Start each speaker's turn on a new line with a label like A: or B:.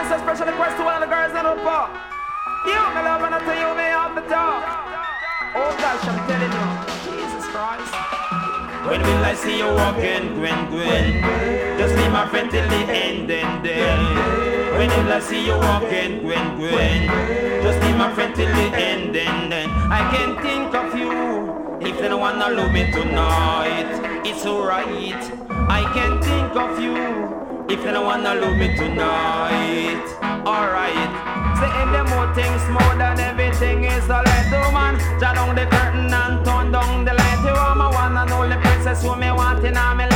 A: this a special request to all the girls in the park. You, me love, and I tell you, me have the talk. Oh gosh, I'm telling you, Jesus Christ.
B: When will I see you walking, Gwen, Gwen? Just be my friend till the end, then. When will I see you walking, Gwen, Gwen? Just be my friend till the end, then. I can't think of you if they don't wanna love me tonight. It's alright. I can't think of you if they don't wanna love me tonight. Alright. Saying them more things more than everything is a light, man. Draw down the curtain and turn down the light. You are my one and only princess who me want in my life.